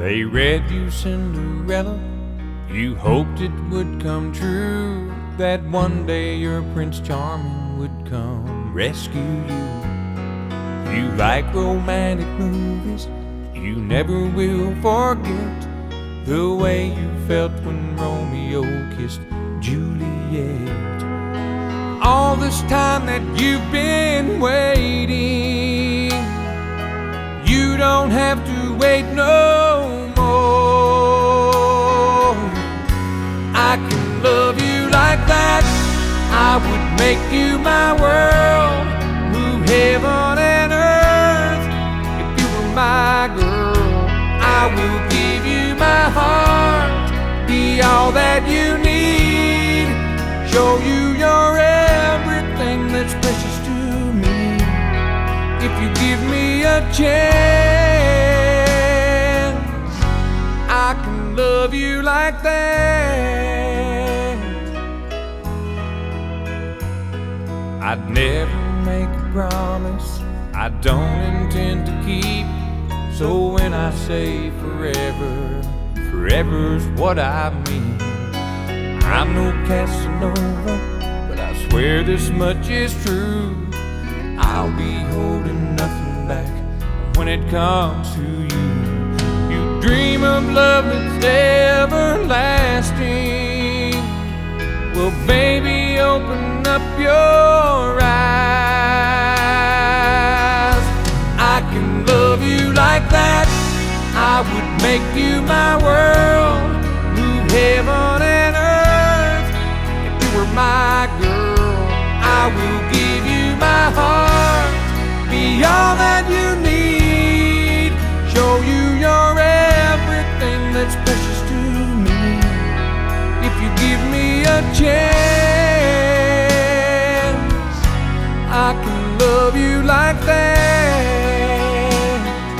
They read you Cinderella, you hoped it would come true, that one day your Prince Charming would come rescue you. You like romantic movies, you never will forget the way you felt when Romeo kissed Juliet. All this time that you've been waiting, you don't have to wait no more. I can love you like that, I would make you my world, move heaven and earth. If you were my girl, I will give you my heart, be all that you need, show you you're everything that's precious to me. If you give me a chance, I can love you like that. I'd never make a promise I don't intend to keep, so when I say forever, forever's what I mean. I'm no Casanova, but I swear this much is true, I'll be holding nothing back when it comes to you. You dream of love that's everlasting, well baby, open up your eyes. I can love you like that, I would make you my world, move heaven and earth. If you were my girl, I will give you my heart, be all that you need, show you you're everything that's precious to me. If you give me a chance, I can love you like that.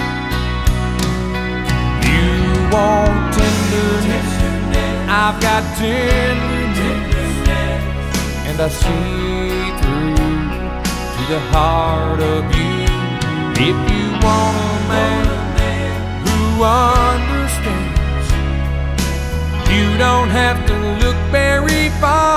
You want tenderness, I've got tenderness, and I see through to the heart of you. If you want a man who understands, you don't have to look very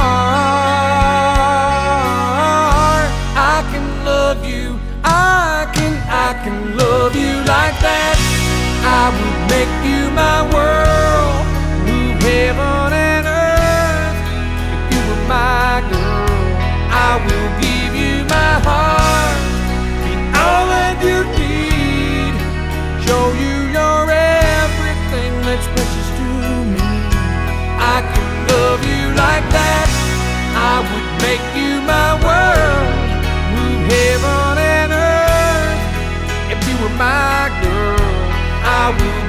far. I can love you, I can love you like that. I would make you my world, move heaven and earth. If you were my girl, I will give you my heart, be all that you need, show you you're everything that's precious to me. I can love you like that, I would make you my world, move heaven and earth. If you were my girl, I will